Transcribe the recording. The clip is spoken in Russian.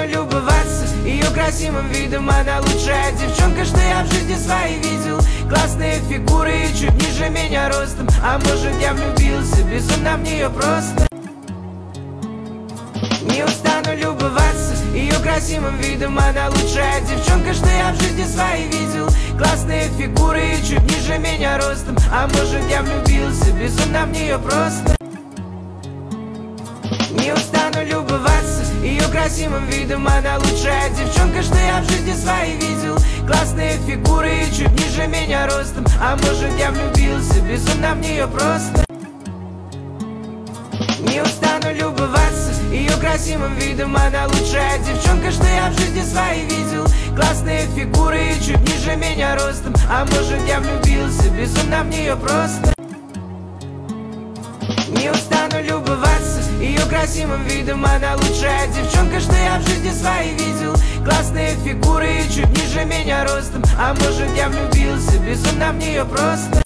устану любоваться ее красивым видом. Она лучшая девчонка, что я в жизни своей видел. Классные фигуры и чуть ниже меня ростом. А может, я влюбился безумно в нее просто. Не устану любоваться ее красивым видом. Она лучшая девчонка, что я в жизни своей видел. Классные фигуры и чуть ниже меня ростом. А может, я влюбился безумно в нее просто. Не устану любоваться ее красивым видом. Она лучшая девчонка, что я в жизни своей видел. Классные фигуры и чуть ниже меня ростом. А может, я влюбился безумно в нее просто. Не устану любоваться ее красивым видом. Она лучшая девчонка, что я в жизни своей видел. Классные фигуры и чуть ниже меня ростом. А может, я влюбился безумно в нее просто. Не устану любоваться ее красивым видом. Она лучшая девчонка, что я в жизни своей видел. Классные фигуры и чуть ниже меня ростом. А может, я влюбился безумно в нее просто.